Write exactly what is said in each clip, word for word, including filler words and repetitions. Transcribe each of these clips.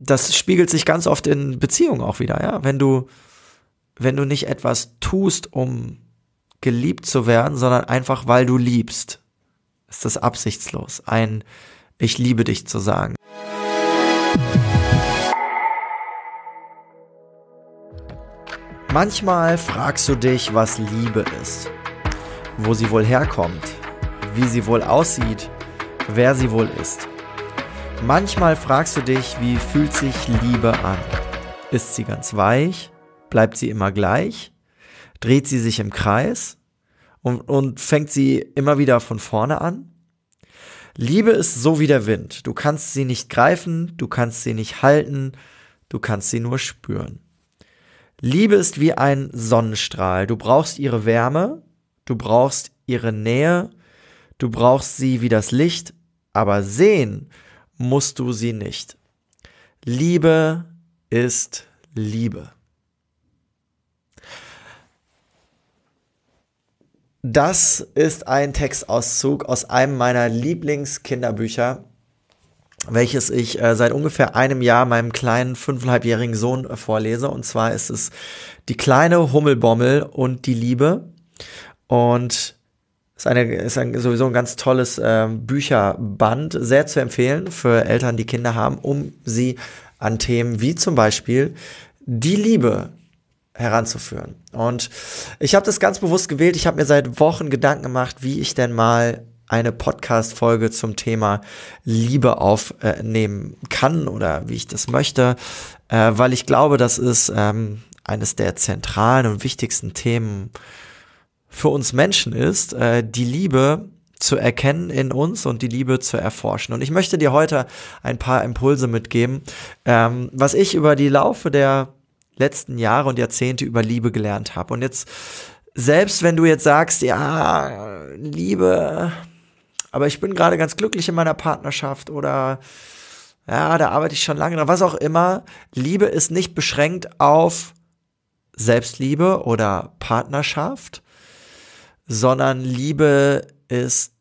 das spiegelt sich ganz oft in Beziehungen auch wieder, ja. Wenn du, wenn du nicht etwas tust, um geliebt zu werden, sondern einfach, weil du liebst, ist das absichtslos, ein Ich liebe dich zu sagen. Manchmal fragst du dich, was Liebe ist, wo sie wohl herkommt, wie sie wohl aussieht, wer sie wohl ist. Manchmal fragst du dich, wie fühlt sich Liebe an? Ist sie ganz weich? Bleibt sie immer gleich? Dreht sie sich im Kreis? Und, und fängt sie immer wieder von vorne an? Liebe ist so wie der Wind. Du kannst sie nicht greifen, du kannst sie nicht halten, du kannst sie nur spüren. Liebe ist wie ein Sonnenstrahl. Du brauchst ihre Wärme, du brauchst ihre Nähe, du brauchst sie wie das Licht, aber sehen musst du sie nicht. Liebe ist Liebe. Das ist ein Textauszug aus einem meiner Lieblingskinderbücher, welches ich äh, seit ungefähr einem Jahr meinem kleinen fünfeinhalbjährigen Sohn äh, vorlese. Und zwar ist es Die kleine Hummelbommel und die Liebe. Und ist, eine, ist ein, sowieso ein ganz tolles äh, Bücherband, sehr zu empfehlen für Eltern, die Kinder haben, um sie an Themen wie zum Beispiel die Liebe heranzuführen. Und ich habe das ganz bewusst gewählt. Ich habe mir seit Wochen Gedanken gemacht, wie ich denn mal eine Podcast-Folge zum Thema Liebe aufnehmen kann oder wie ich das möchte, äh, weil ich glaube, das ist ähm, eines der zentralen und wichtigsten Themen für uns Menschen ist, äh, die Liebe zu erkennen in uns und die Liebe zu erforschen. Und ich möchte dir heute ein paar Impulse mitgeben, ähm, was ich über die Laufe der letzten Jahre und Jahrzehnte über Liebe gelernt habe. Und jetzt, selbst wenn du jetzt sagst, ja, Liebe, aber ich bin gerade ganz glücklich in meiner Partnerschaft oder ja, da arbeite ich schon lange dran, was auch immer, Liebe ist nicht beschränkt auf Selbstliebe oder Partnerschaft, sondern Liebe ist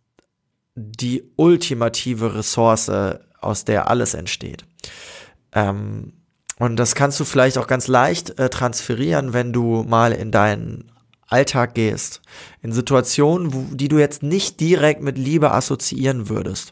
die ultimative Ressource, aus der alles entsteht. Ähm, und das kannst du vielleicht auch ganz leicht äh, transferieren, wenn du mal in deinen Alltag gehst, in Situationen, wo, die du jetzt nicht direkt mit Liebe assoziieren würdest.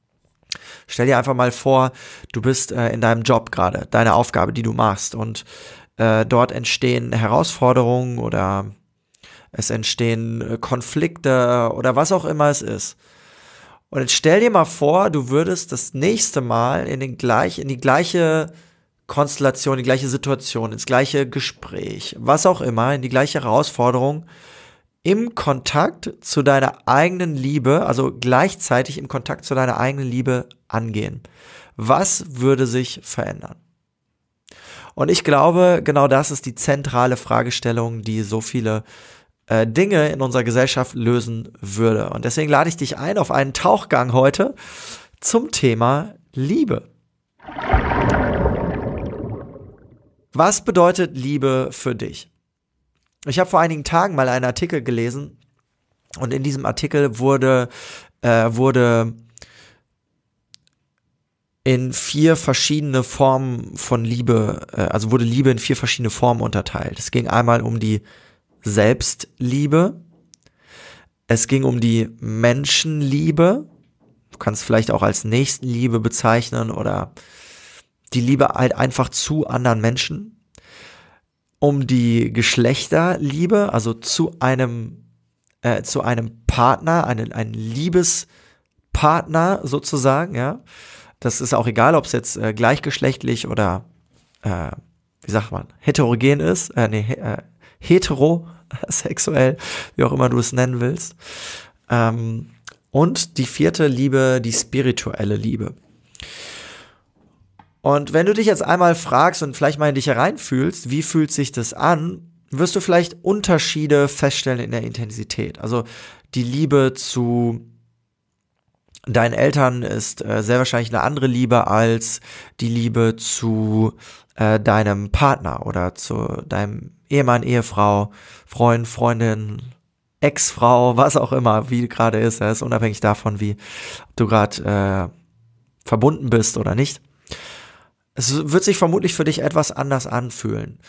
Stell dir einfach mal vor, du bist äh, in deinem Job gerade, deine Aufgabe, die du machst, und äh, dort entstehen Herausforderungen oder es entstehen äh, Konflikte oder was auch immer es ist. Und jetzt stell dir mal vor, du würdest das nächste Mal in den gleich, in die gleiche Konstellation, die gleiche Situation, ins gleiche Gespräch, was auch immer, in die gleiche Herausforderung, im Kontakt zu deiner eigenen Liebe, also gleichzeitig im Kontakt zu deiner eigenen Liebe angehen. Was würde sich verändern? Und ich glaube, genau das ist die zentrale Fragestellung, die so viele äh, Dinge in unserer Gesellschaft lösen würde. Und deswegen lade ich dich ein auf einen Tauchgang heute zum Thema Liebe. Was bedeutet Liebe für dich? Ich habe vor einigen Tagen mal einen Artikel gelesen und in diesem Artikel wurde, äh, wurde in vier verschiedene Formen von Liebe, äh, also wurde Liebe in vier verschiedene Formen unterteilt. Es ging einmal um die Selbstliebe, es ging um die Menschenliebe, du kannst vielleicht auch als Nächstenliebe bezeichnen oder die Liebe halt einfach zu anderen Menschen, um die Geschlechterliebe, also zu einem äh, zu einem Partner, einen, einen Liebespartner sozusagen, ja. Das ist auch egal, ob es jetzt äh, gleichgeschlechtlich oder äh, wie sagt man, heterogen ist, äh, nee, äh, heterosexuell, wie auch immer du es nennen willst. Ähm, und die vierte Liebe, die spirituelle Liebe. Und wenn du dich jetzt einmal fragst und vielleicht mal in dich hereinfühlst, wie fühlt sich das an, wirst du vielleicht Unterschiede feststellen in der Intensität. Also die Liebe zu deinen Eltern ist äh, sehr wahrscheinlich eine andere Liebe als die Liebe zu äh, deinem Partner oder zu deinem Ehemann, Ehefrau, Freund, Freundin, Ex-Frau, was auch immer, wie gerade ist. Das ist unabhängig davon, wie ob du gerade äh, verbunden bist oder nicht. Es wird sich vermutlich für dich etwas anders anfühlen.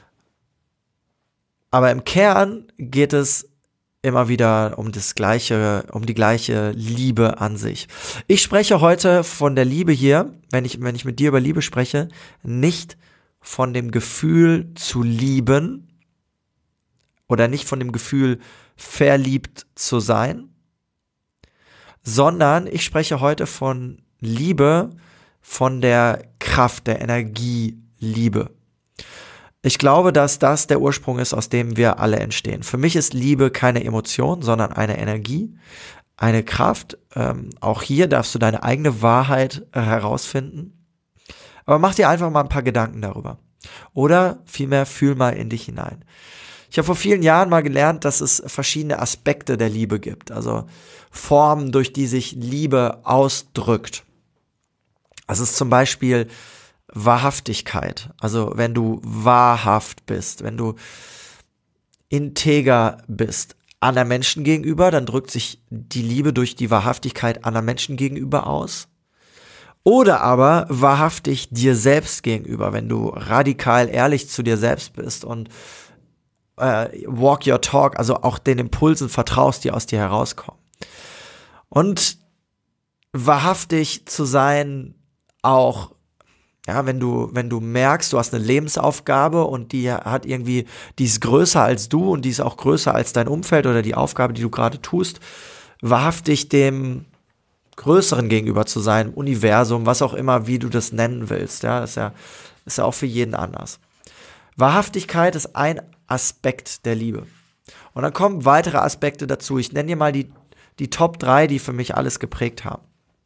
Aber im Kern geht es immer wieder um das gleiche, um die gleiche Liebe an sich. Ich spreche heute von der Liebe hier, wenn ich, wenn ich mit dir über Liebe spreche, nicht von dem Gefühl zu lieben oder nicht von dem Gefühl verliebt zu sein, sondern ich spreche heute von Liebe, von der Kraft, der Energie Liebe. Ich glaube, dass das der Ursprung ist, aus dem wir alle entstehen. Für mich ist Liebe keine Emotion, sondern eine Energie, eine Kraft. Ähm, auch hier darfst du deine eigene Wahrheit äh, herausfinden. Aber mach dir einfach mal ein paar Gedanken darüber. Oder vielmehr fühl mal in dich hinein. Ich habe vor vielen Jahren mal gelernt, dass es verschiedene Aspekte der Liebe gibt. Also Formen, durch die sich Liebe ausdrückt. Das ist zum Beispiel Wahrhaftigkeit, also wenn du wahrhaft bist, wenn du integer bist anderen Menschen gegenüber, dann drückt sich die Liebe durch die Wahrhaftigkeit anderen Menschen gegenüber aus. Oder aber wahrhaftig dir selbst gegenüber, wenn du radikal ehrlich zu dir selbst bist und äh, walk your talk, also auch den Impulsen vertraust, die aus dir herauskommen. Und wahrhaftig zu sein auch, ja, wenn du, wenn du merkst, du hast eine Lebensaufgabe und die hat irgendwie, die ist größer als du und die ist auch größer als dein Umfeld oder die Aufgabe, die du gerade tust, wahrhaftig dem Größeren gegenüber zu sein, Universum, was auch immer, wie du das nennen willst, ja, ist ja, ist ja auch für jeden anders. Wahrhaftigkeit ist ein Aspekt der Liebe. Und dann kommen weitere Aspekte dazu. Ich nenne dir mal die, die Top drei, die für mich alles geprägt haben.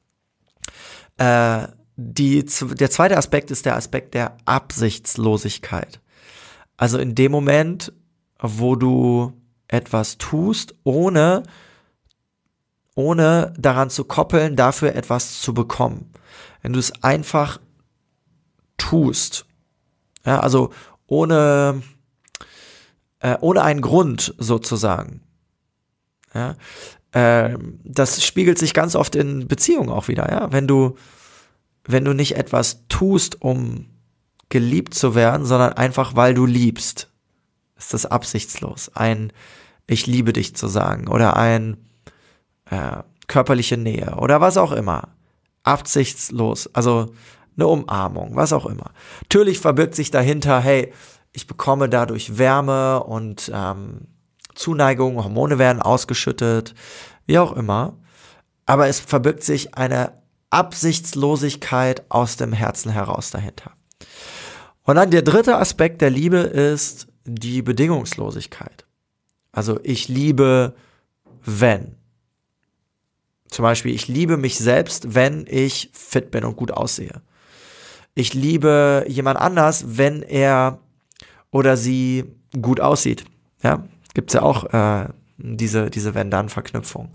Äh, Die, der zweite Aspekt ist der Aspekt der Absichtslosigkeit. Also in dem Moment, wo du etwas tust, ohne, ohne daran zu koppeln, dafür etwas zu bekommen. Wenn du es einfach tust, ja, also ohne, äh, ohne einen Grund sozusagen. Ja, äh, das spiegelt sich ganz oft in Beziehungen auch wieder. Ja, wenn du Wenn du nicht etwas tust, um geliebt zu werden, sondern einfach, weil du liebst, ist das absichtslos. Ein Ich liebe dich zu sagen oder ein äh, körperliche Nähe oder was auch immer. Absichtslos, also eine Umarmung, was auch immer. Natürlich verbirgt sich dahinter, hey, ich bekomme dadurch Wärme und ähm, Zuneigung, Hormone werden ausgeschüttet, wie auch immer. Aber es verbirgt sich eine Absichtslosigkeit aus dem Herzen heraus dahinter. Und dann der dritte Aspekt der Liebe ist die Bedingungslosigkeit. Also ich liebe, wenn. Zum Beispiel, ich liebe mich selbst, wenn ich fit bin und gut aussehe. Ich liebe jemand anders, wenn er oder sie gut aussieht. Ja, gibt's ja auch äh, diese, diese Wenn-Dann-Verknüpfung.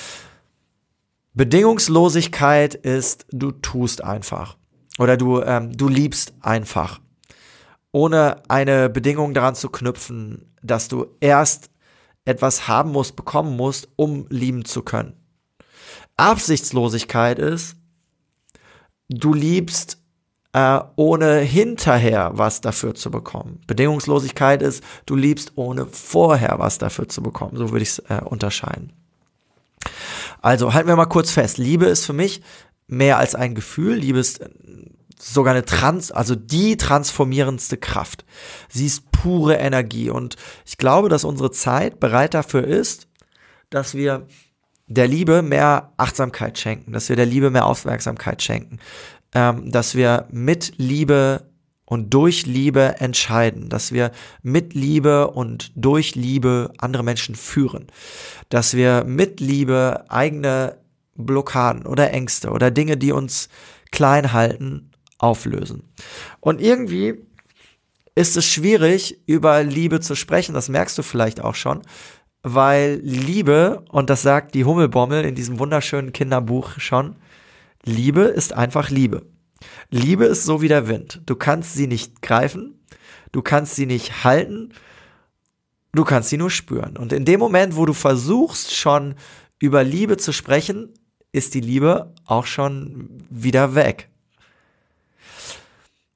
Bedingungslosigkeit ist, du tust einfach oder du, ähm, du liebst einfach, ohne eine Bedingung daran zu knüpfen, dass du erst etwas haben musst, bekommen musst, um lieben zu können. Absichtslosigkeit ist, du liebst, äh, ohne hinterher was dafür zu bekommen. Bedingungslosigkeit ist, du liebst, ohne vorher was dafür zu bekommen. So würde ich es äh, unterscheiden. Also halten wir mal kurz fest. Liebe ist für mich mehr als ein Gefühl. Liebe ist sogar eine Trans, also die transformierendste Kraft. Sie ist pure Energie und ich glaube, dass unsere Zeit bereit dafür ist, dass wir der Liebe mehr Achtsamkeit schenken, dass wir der Liebe mehr Aufmerksamkeit schenken, ähm, dass wir mit Liebe und durch Liebe entscheiden, dass wir mit Liebe und durch Liebe andere Menschen führen, dass wir mit Liebe eigene Blockaden oder Ängste oder Dinge, die uns klein halten, auflösen. Und irgendwie ist es schwierig, über Liebe zu sprechen, das merkst du vielleicht auch schon, weil Liebe, und das sagt die Hummelbommel in diesem wunderschönen Kinderbuch schon, Liebe ist einfach Liebe. Liebe ist so wie der Wind. Du kannst sie nicht greifen, du kannst sie nicht halten, du kannst sie nur spüren. Und in dem Moment, wo du versuchst, schon über Liebe zu sprechen, ist die Liebe auch schon wieder weg.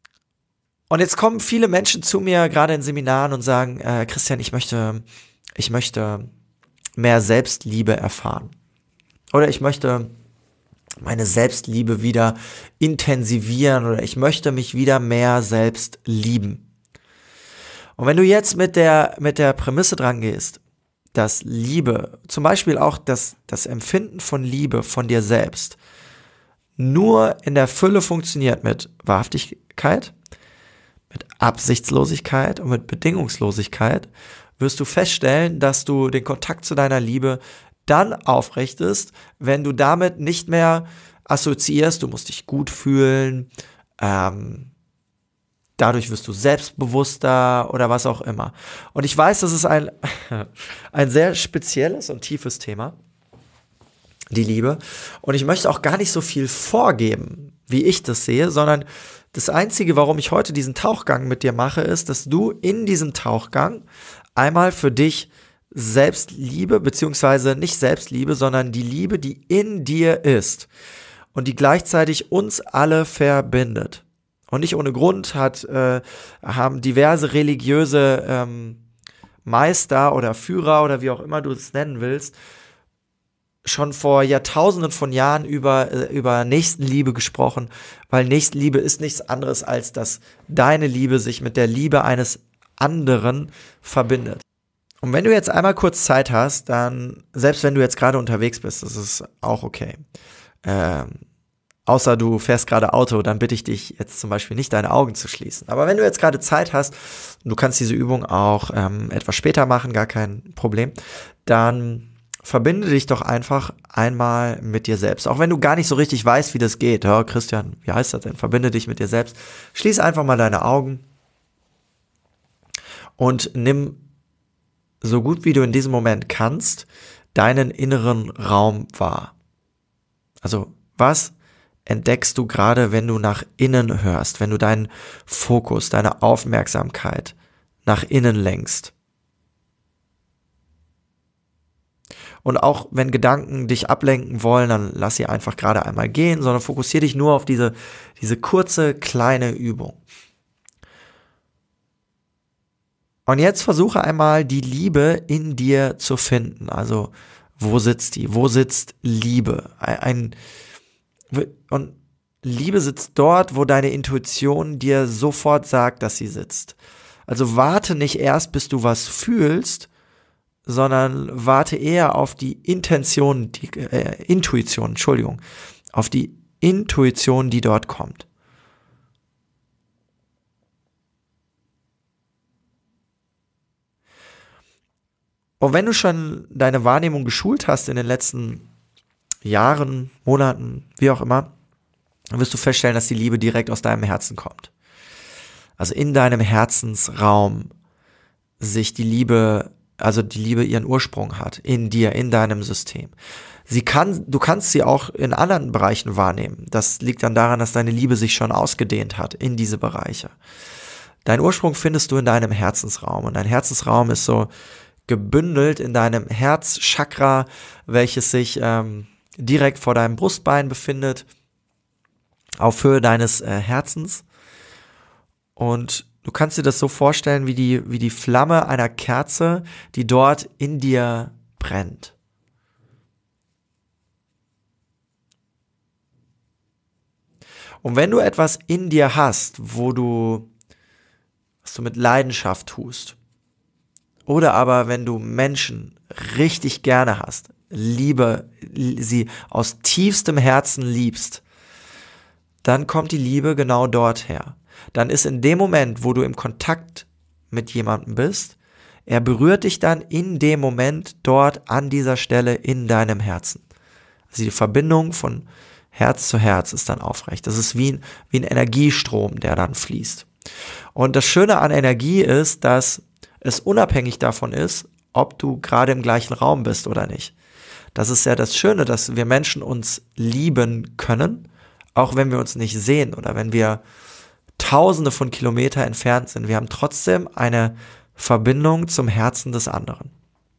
Und jetzt kommen viele Menschen zu mir, gerade in Seminaren, und sagen, äh, Christian, ich möchte, ich möchte mehr Selbstliebe erfahren. Oder ich möchte meine Selbstliebe wieder intensivieren, oder ich möchte mich wieder mehr selbst lieben. Und wenn du jetzt mit der, mit der Prämisse dran gehst, dass Liebe, zum Beispiel auch das, das Empfinden von Liebe von dir selbst, nur in der Fülle funktioniert mit Wahrhaftigkeit, mit Absichtslosigkeit und mit Bedingungslosigkeit, wirst du feststellen, dass du den Kontakt zu deiner Liebe dann aufrichtest, wenn du damit nicht mehr assoziierst, du musst dich gut fühlen, ähm, dadurch wirst du selbstbewusster oder was auch immer. Und ich weiß, das ist ein, ein sehr spezielles und tiefes Thema, die Liebe. Und ich möchte auch gar nicht so viel vorgeben, wie ich das sehe, sondern das Einzige, warum ich heute diesen Tauchgang mit dir mache, ist, dass du in diesem Tauchgang einmal für dich Selbstliebe, beziehungsweise nicht Selbstliebe, sondern die Liebe, die in dir ist und die gleichzeitig uns alle verbindet. Und nicht ohne Grund hat, äh, haben diverse religiöse ähm, Meister oder Führer oder wie auch immer du es nennen willst, schon vor Jahrtausenden von Jahren über, äh, über Nächstenliebe gesprochen, weil Nächstenliebe ist nichts anderes, als dass deine Liebe sich mit der Liebe eines anderen verbindet. Und wenn du jetzt einmal kurz Zeit hast, dann, selbst wenn du jetzt gerade unterwegs bist, das ist auch okay. Ähm, außer du fährst gerade Auto, dann bitte ich dich jetzt zum Beispiel nicht, deine Augen zu schließen. Aber wenn du jetzt gerade Zeit hast, du kannst diese Übung auch ähm, etwas später machen, gar kein Problem, dann verbinde dich doch einfach einmal mit dir selbst. Auch wenn du gar nicht so richtig weißt, wie das geht. Ja, Christian, wie heißt das denn? Verbinde dich mit dir selbst. Schließ einfach mal deine Augen und nimm so gut wie du in diesem Moment kannst, deinen inneren Raum wahr. Also, was entdeckst du gerade, wenn du nach innen hörst, wenn du deinen Fokus, deine Aufmerksamkeit nach innen lenkst? Und auch wenn Gedanken dich ablenken wollen, dann lass sie einfach gerade einmal gehen, sondern fokussiere dich nur auf diese, diese kurze, kleine Übung. Und jetzt versuche einmal die Liebe in dir zu finden. Also, wo sitzt die? Wo sitzt Liebe? Ein, ein, und Liebe sitzt dort, wo deine Intuition dir sofort sagt, dass sie sitzt. Also warte nicht erst, bis du was fühlst, sondern warte eher auf die Intention, die äh, Intuition, Entschuldigung, auf die Intuition, die dort kommt. Und wenn du schon deine Wahrnehmung geschult hast in den letzten Jahren, Monaten, wie auch immer, dann wirst du feststellen, dass die Liebe direkt aus deinem Herzen kommt. Also in deinem Herzensraum sich die Liebe, also die Liebe ihren Ursprung hat, in dir, in deinem System. Sie kann, du kannst sie auch in anderen Bereichen wahrnehmen. Das liegt dann daran, dass deine Liebe sich schon ausgedehnt hat in diese Bereiche. Deinen Ursprung findest du in deinem Herzensraum. Und dein Herzensraum ist so gebündelt in deinem Herzchakra, welches sich ähm, direkt vor deinem Brustbein befindet, auf Höhe deines äh, Herzens. Und du kannst dir das so vorstellen wie die, wie die Flamme einer Kerze, die dort in dir brennt. Und wenn du etwas in dir hast, wo du, was du mit Leidenschaft tust, oder aber wenn du Menschen richtig gerne hast, Liebe, sie aus tiefstem Herzen liebst, dann kommt die Liebe genau dort her. Dann ist in dem Moment, wo du im Kontakt mit jemandem bist, er berührt dich dann in dem Moment dort an dieser Stelle in deinem Herzen. Also die Verbindung von Herz zu Herz ist dann aufrecht. Das ist wie ein, wie ein Energiestrom, der dann fließt. Und das Schöne an Energie ist, dass es unabhängig davon ist, ob du gerade im gleichen Raum bist oder nicht. Das ist ja das Schöne, dass wir Menschen uns lieben können, auch wenn wir uns nicht sehen oder wenn wir Tausende von Kilometern entfernt sind. Wir haben trotzdem eine Verbindung zum Herzen des anderen.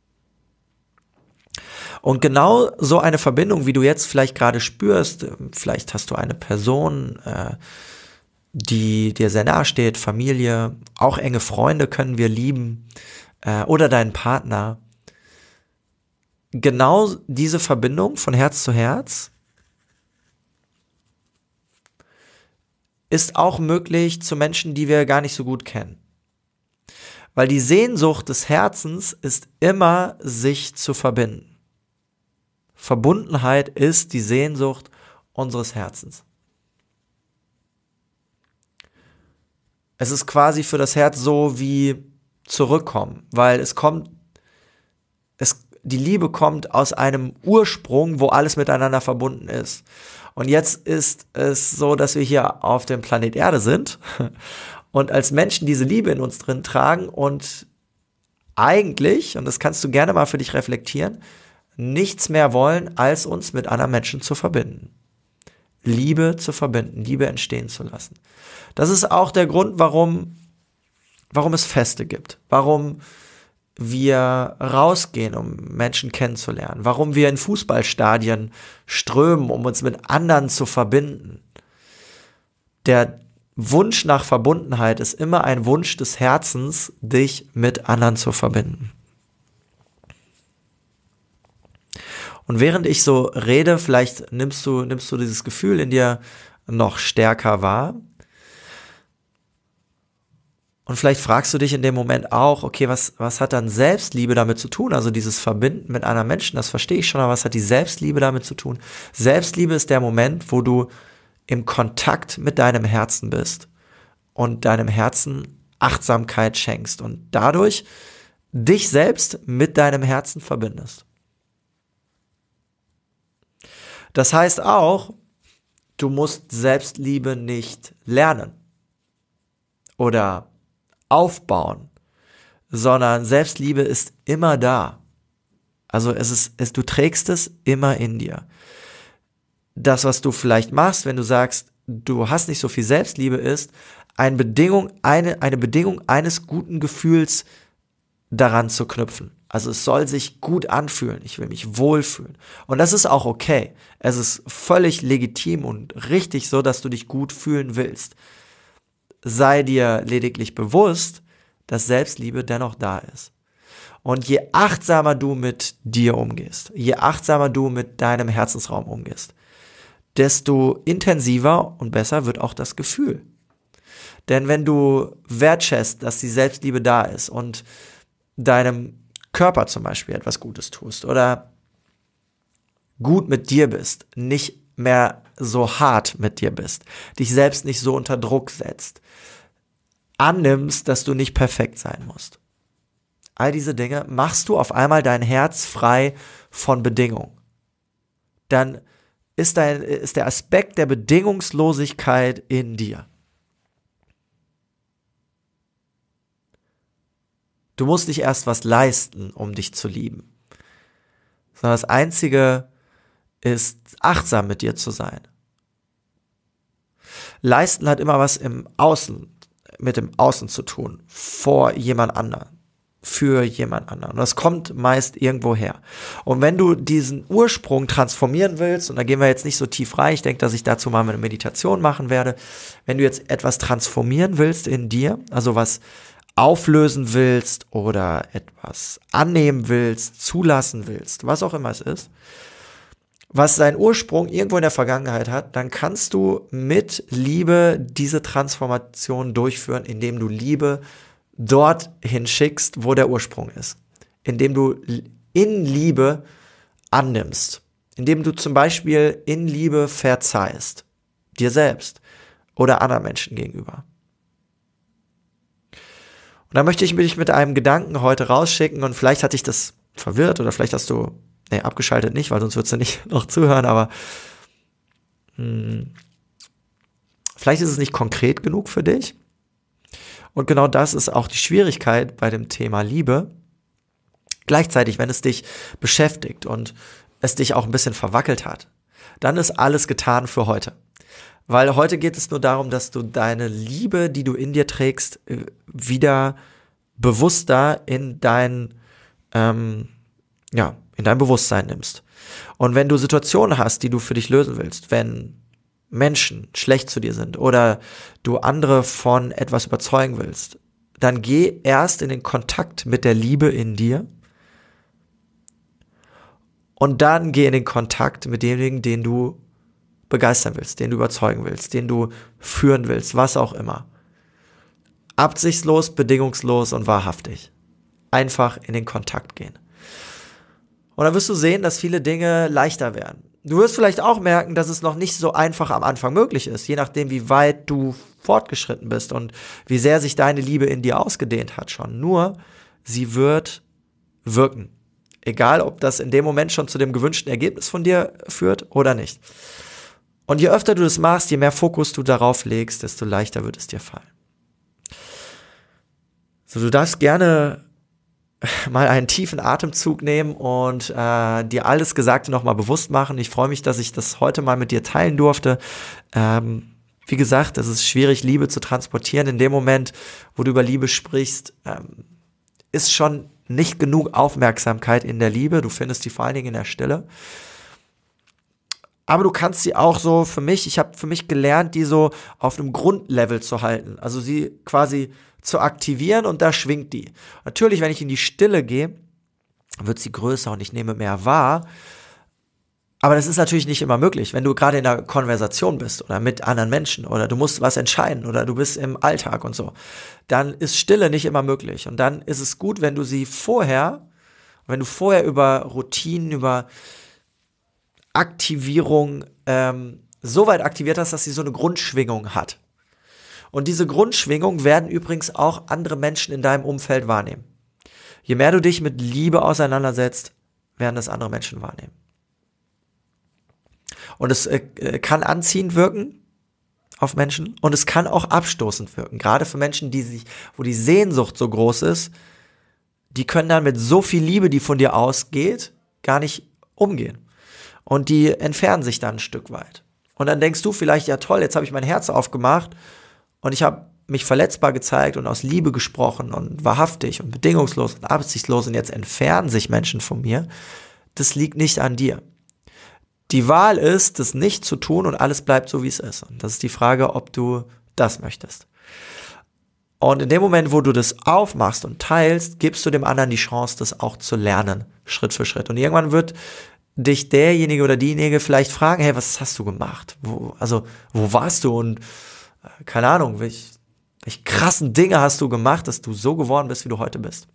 Und genau so eine Verbindung, wie du jetzt vielleicht gerade spürst, vielleicht hast du eine Person, äh, die dir sehr nahe steht, Familie, auch enge Freunde können wir lieben äh, oder deinen Partner. Genau diese Verbindung von Herz zu Herz ist auch möglich zu Menschen, die wir gar nicht so gut kennen. Weil die Sehnsucht des Herzens ist immer, sich zu verbinden. Verbundenheit ist die Sehnsucht unseres Herzens. Es ist quasi für das Herz so wie zurückkommen, weil es kommt, es, die Liebe kommt aus einem Ursprung, wo alles miteinander verbunden ist. Und jetzt ist es so, dass wir hier auf dem Planet Erde sind und als Menschen diese Liebe in uns drin tragen und eigentlich, und das kannst du gerne mal für dich reflektieren, nichts mehr wollen, als uns mit anderen Menschen zu verbinden. Liebe zu verbinden, Liebe entstehen zu lassen. Das ist auch der Grund, warum, warum es Feste gibt, warum wir rausgehen, um Menschen kennenzulernen, warum wir in Fußballstadien strömen, um uns mit anderen zu verbinden. Der Wunsch nach Verbundenheit ist immer ein Wunsch des Herzens, dich mit anderen zu verbinden. Und während ich so rede, vielleicht nimmst du, nimmst du dieses Gefühl in dir noch stärker wahr. Und vielleicht fragst du dich in dem Moment auch, okay, was, was hat dann Selbstliebe damit zu tun? Also dieses Verbinden mit anderen Menschen, das verstehe ich schon, aber was hat die Selbstliebe damit zu tun? Selbstliebe ist der Moment, wo du im Kontakt mit deinem Herzen bist und deinem Herzen Achtsamkeit schenkst und dadurch dich selbst mit deinem Herzen verbindest. Das heißt auch, du musst Selbstliebe nicht lernen oder aufbauen, sondern Selbstliebe ist immer da. Also es ist, es, du trägst es immer in dir. Das, was du vielleicht machst, wenn du sagst, du hast nicht so viel Selbstliebe, ist eine Bedingung, eine, eine Bedingung eines guten Gefühls daran zu knüpfen. Also es soll sich gut anfühlen, ich will mich wohlfühlen. Und das ist auch okay. Es ist völlig legitim und richtig so, dass du dich gut fühlen willst. Sei dir lediglich bewusst, dass Selbstliebe dennoch da ist. Und je achtsamer du mit dir umgehst, je achtsamer du mit deinem Herzensraum umgehst, desto intensiver und besser wird auch das Gefühl. Denn wenn du wertschätzt, dass die Selbstliebe da ist und deinem Körper zum Beispiel etwas Gutes tust oder gut mit dir bist, nicht mehr so hart mit dir bist, dich selbst nicht so unter Druck setzt, annimmst, dass du nicht perfekt sein musst. All diese Dinge machst du auf einmal dein Herz frei von Bedingung. Dann ist, dein, ist der Aspekt der Bedingungslosigkeit in dir. Du musst nicht erst was leisten, um dich zu lieben, sondern das Einzige ist, achtsam mit dir zu sein. Leisten hat immer was im Außen, mit dem Außen zu tun, vor jemand anderem, für jemand anderen. Und das kommt meist irgendwo her. Und wenn du diesen Ursprung transformieren willst, und da gehen wir jetzt nicht so tief rein, ich denke, dass ich dazu mal eine Meditation machen werde, wenn du jetzt etwas transformieren willst in dir, also was auflösen willst oder etwas annehmen willst, zulassen willst, was auch immer es ist, was seinen Ursprung irgendwo in der Vergangenheit hat, dann kannst du mit Liebe diese Transformation durchführen, indem du Liebe dorthin schickst, wo der Ursprung ist. Indem du in Liebe annimmst. Indem du zum Beispiel in Liebe verzeihst. Dir selbst oder anderen Menschen gegenüber. Und da möchte ich mich mit einem Gedanken heute rausschicken und vielleicht hat dich das verwirrt oder vielleicht hast du, nee, abgeschaltet nicht, weil sonst würdest du nicht noch zuhören, aber hm, vielleicht ist es nicht konkret genug für dich. Und genau das ist auch die Schwierigkeit bei dem Thema Liebe. Gleichzeitig, wenn es dich beschäftigt und es dich auch ein bisschen verwackelt hat, dann ist alles getan für heute. Weil heute geht es nur darum, dass du deine Liebe, die du in dir trägst, wieder bewusster in dein, ähm, ja, in dein Bewusstsein nimmst. Und wenn du Situationen hast, die du für dich lösen willst, wenn Menschen schlecht zu dir sind oder du andere von etwas überzeugen willst, dann geh erst in den Kontakt mit der Liebe in dir und dann geh in den Kontakt mit demjenigen, den du begeistern willst, den du überzeugen willst, den du führen willst, was auch immer. Absichtslos, bedingungslos und wahrhaftig. Einfach in den Kontakt gehen. Und dann wirst du sehen, dass viele Dinge leichter werden. Du wirst vielleicht auch merken, dass es noch nicht so einfach am Anfang möglich ist, je nachdem, wie weit du fortgeschritten bist und wie sehr sich deine Liebe in dir ausgedehnt hat schon. Nur, sie wird wirken. Egal, ob das in dem Moment schon zu dem gewünschten Ergebnis von dir führt oder nicht. Und je öfter du das machst, je mehr Fokus du darauf legst, desto leichter wird es dir fallen. So, du darfst gerne mal einen tiefen Atemzug nehmen und äh, dir alles Gesagte nochmal bewusst machen. Ich freue mich, dass ich das heute mal mit dir teilen durfte. Ähm, wie gesagt, es ist schwierig, Liebe zu transportieren. In dem Moment, wo du über Liebe sprichst, ähm, ist schon nicht genug Aufmerksamkeit in der Liebe. Du findest die vor allen Dingen in der Stille. Aber du kannst sie auch so für mich, ich habe für mich gelernt, die so auf einem Grundlevel zu halten. Also sie quasi zu aktivieren und da schwingt die. Natürlich, wenn ich in die Stille gehe, wird sie größer und ich nehme mehr wahr. Aber das ist natürlich nicht immer möglich, wenn du gerade in einer Konversation bist oder mit anderen Menschen oder du musst was entscheiden oder du bist im Alltag und so. Dann ist Stille nicht immer möglich. Und dann ist es gut, wenn du sie vorher, wenn du vorher über Routinen, über Aktivierung ähm, so weit aktiviert hast, dass sie so eine Grundschwingung hat. Und diese Grundschwingung werden übrigens auch andere Menschen in deinem Umfeld wahrnehmen. Je mehr du dich mit Liebe auseinandersetzt, werden das andere Menschen wahrnehmen. Und es äh, kann anziehend wirken auf Menschen und es kann auch abstoßend wirken. Gerade für Menschen, die sich, wo die Sehnsucht so groß ist, die können dann mit so viel Liebe, die von dir ausgeht, gar nicht umgehen. Und die entfernen sich dann ein Stück weit. Und dann denkst du vielleicht, ja toll, jetzt habe ich mein Herz aufgemacht und ich habe mich verletzbar gezeigt und aus Liebe gesprochen und wahrhaftig und bedingungslos und absichtslos und jetzt entfernen sich Menschen von mir. Das liegt nicht an dir. Die Wahl ist, das nicht zu tun und alles bleibt so, wie es ist. Und das ist die Frage, ob du das möchtest. Und in dem Moment, wo du das aufmachst und teilst, gibst du dem anderen die Chance, das auch zu lernen, Schritt für Schritt. Und irgendwann wird dich derjenige oder diejenige vielleicht fragen, hey, was hast du gemacht? Wo, also, wo warst du? Und äh, keine Ahnung, welche, welche krassen Dinge hast du gemacht, dass du so geworden bist, wie du heute bist.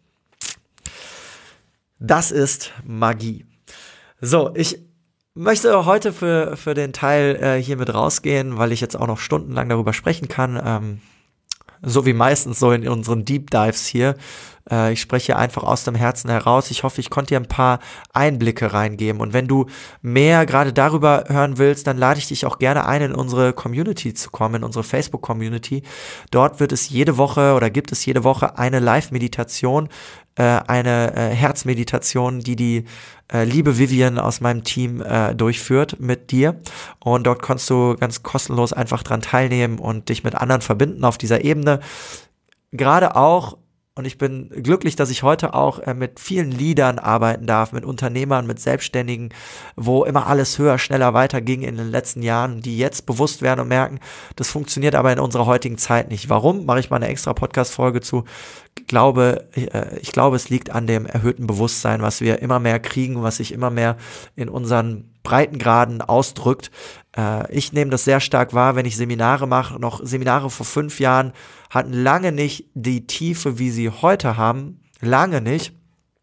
Das ist Magie. So, ich möchte heute für, für den Teil äh, hier mit rausgehen, weil ich jetzt auch noch stundenlang darüber sprechen kann. Ähm, so wie meistens so in unseren Deep Dives hier. Äh, ich spreche einfach aus dem Herzen heraus. Ich hoffe, ich konnte dir ein paar Einblicke reingeben. Und wenn du mehr gerade darüber hören willst, dann lade ich dich auch gerne ein, in unsere Community zu kommen, in unsere Facebook-Community. Dort wird es jede Woche oder gibt es jede Woche eine Live-Meditation, äh, eine äh, Herzmeditation, die die äh, liebe Vivian aus meinem Team äh, durchführt mit dir. Und dort kannst du ganz kostenlos einfach dran teilnehmen und dich mit anderen verbinden auf dieser Ebene. Gerade auch, und ich bin glücklich, dass ich heute auch äh, mit vielen Leadern arbeiten darf, mit Unternehmern, mit Selbstständigen, wo immer alles höher, schneller weiterging in den letzten Jahren, die jetzt bewusst werden und merken, das funktioniert aber in unserer heutigen Zeit nicht. Warum? Mache ich mal eine extra Podcast-Folge zu. Ich glaube, äh, ich glaube, es liegt an dem erhöhten Bewusstsein, was wir immer mehr kriegen, was sich immer mehr in unseren Breitengraden ausdrückt. Äh, ich nehme das sehr stark wahr, wenn ich Seminare mache. Noch Seminare vor fünf Jahren hatten lange nicht die Tiefe, wie sie heute haben. Lange nicht.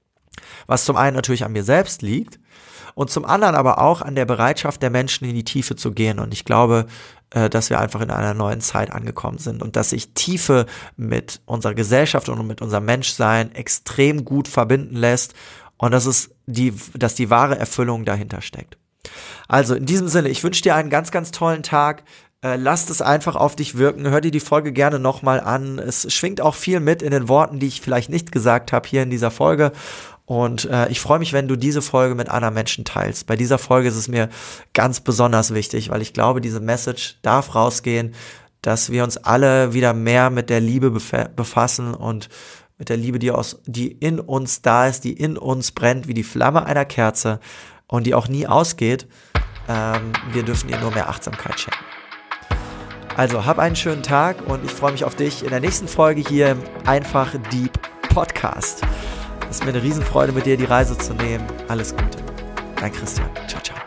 Was zum einen natürlich an mir selbst liegt und zum anderen aber auch an der Bereitschaft der Menschen, in die Tiefe zu gehen. Und ich glaube, äh, dass wir einfach in einer neuen Zeit angekommen sind und dass sich Tiefe mit unserer Gesellschaft und mit unserem Menschsein extrem gut verbinden lässt und dass es die, dass die wahre Erfüllung dahinter steckt. Also in diesem Sinne, ich wünsche dir einen ganz, ganz tollen Tag. Äh, lass es einfach auf dich wirken. Hör dir die Folge gerne nochmal an. Es schwingt auch viel mit in den Worten, die ich vielleicht nicht gesagt habe hier in dieser Folge. Und äh, ich freue mich, wenn du diese Folge mit anderen Menschen teilst. Bei dieser Folge ist es mir ganz besonders wichtig, weil ich glaube, diese Message darf rausgehen, dass wir uns alle wieder mehr mit der Liebe bef- befassen und mit der Liebe, die, aus, die in uns da ist, die in uns brennt, wie die Flamme einer Kerze und die auch nie ausgeht. Ähm, wir dürfen ihr nur mehr Achtsamkeit schenken. Also, hab einen schönen Tag und ich freue mich auf dich in der nächsten Folge hier im Einfach Deep Podcast. Es ist mir eine Riesenfreude, mit dir die Reise zu nehmen. Alles Gute. Dein Christian. Ciao, ciao.